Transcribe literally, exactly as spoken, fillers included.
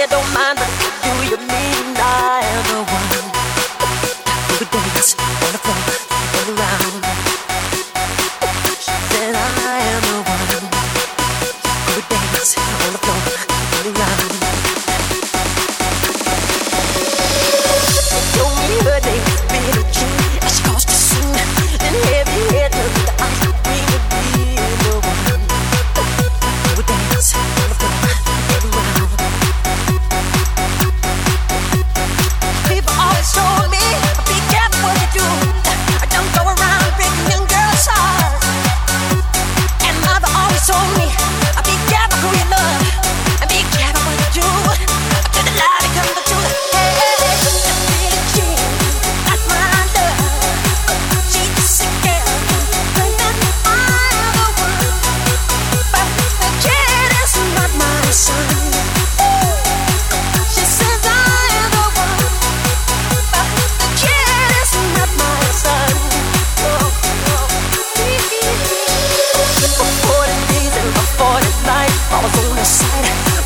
don't mind, but do you mean I am the one who would dance on the floor and around? She said I am the one who would dance on the floor and around. She told me her name was Billie Jean, and she caused a scene, and heavy head looked the ice cream would be the one who would dance on the floor and around. People always told me, be careful what you do. Don't go around breaking young girls' hearts. And mother always told me, be careful who you love, and be careful what you do. To the light it comes to the head. Billie Jean, not my love. She's just a girl, but not I am the one. But the kid is not my son. She says I am the one. But the kid is not my son. Oh, oh. For forty days and for forty nights, I was on her side.